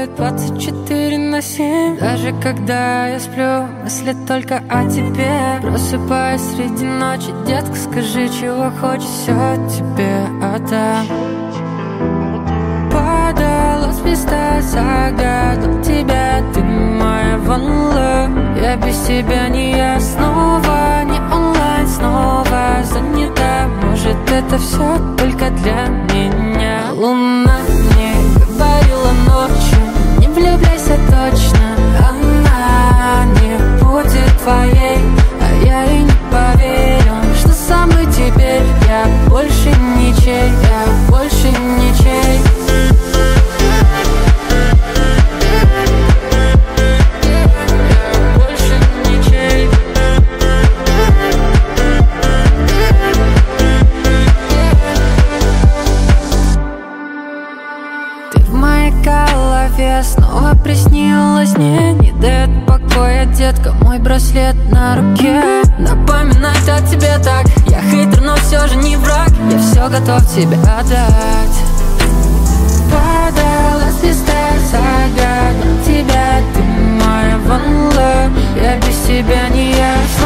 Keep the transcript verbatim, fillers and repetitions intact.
работает двадцать четыре на семь. Даже когда я сплю, мысли только о тебе. Просыпаюсь среди ночи, детка, скажи, чего хочешь, все тебе отдам. Падала звезда, загадал тебя, ты моя one love. Я без тебя не я, снова не онлайн, снова занята. Может, это все только для меня. Луна мне говорила ночью, не влюбляйся точно, она не будет твоей. А я и не поверил, что со мной теперь я больше ничей, я больше ничей. Снова приснилась мне, не дает покоя, детка, мой браслет на руке. Напоминает о тебе так, я хейтер, но все же не враг. Я все готов тебе отдать. Падала звезда, загадал тебя, ты моя one love. Я без тебя не я.